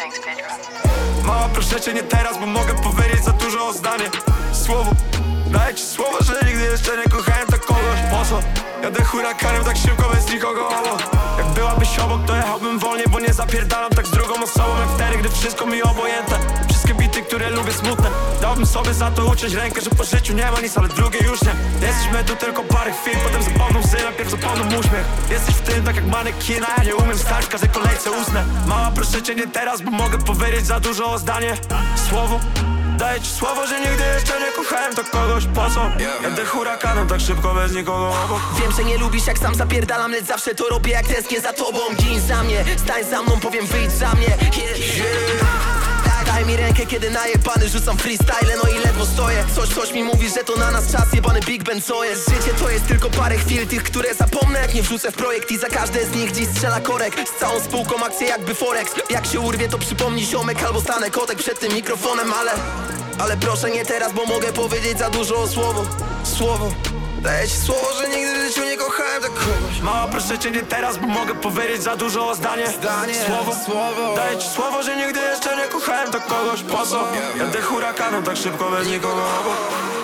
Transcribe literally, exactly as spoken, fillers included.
Thanks, Pedro. Mała, proszę cię, nie teraz, bo mogę powiedzieć za dużo o zdanie. Słowo, daję ci słowo, że nigdy jeszcze nie kochałem tak kogoś. Po co? Jadę hurakanem tak szybko, bez nikogo obok. Jak byłabyś obok, to jechałbym wolniej, bo nie zapierdalam tak z drugą osobą jak wtedy, gdy wszystko mi obojętne. Wszystkie bity, które lubię, smutne. Dałbym sobie za to uciąć rękę, że po życiu nie ma nic, ale drugie już nie. Jesteśmy tu tylko parę chwil, potem zapomną łzy, najpierw zapomną uśmiech. Jesteś w tym tak jak manekina, ja nie umiem stać, w każdej kolejce usnę. Mała, proszę cię, nie teraz, bo mogę powiedzieć za dużo o zdanie. Słowo, daję ci słowo, że nigdy jeszcze nie kochałem tak kogoś. Po co? Jadę hurakanem tak szybko, bez nikogo obok. Wiem, że nie lubisz jak sam zapierdalam, lecz zawsze to robię jak tęsknię za tobą. Gin za mnie, stań za mną, powiem wyjdź za mnie. Yeah, yeah. Daj mi rękę, kiedy najebany rzucam freestyle, no i ledwo stoję. Coś, coś mi mówi, że to na nas czas, jebany Big Ben, co jest? Życie to jest tylko parę chwil, tych, które zapomnę, jak nie wrzucę w projekt. I za każde z nich dziś strzela korek. Z całą spółką akcję jakby Forex. Jak się urwie, to przypomni ziomek albo stanę kotek przed tym mikrofonem, ale... Ale proszę nie teraz, bo mogę powiedzieć za dużo o słowo. Słowo, daję ci słowo, że nigdy w życiu nie kochałem tak kogoś. Mała, proszę cię, nie teraz, bo mogę powiedzieć za dużo o zdanie. Zdanie, Słowo, słowo. daję ci słowo, że nigdy jeszcze nie kochałem tak kogoś. Po co? Jadę hurakanem tak szybko, bez nikogo obok.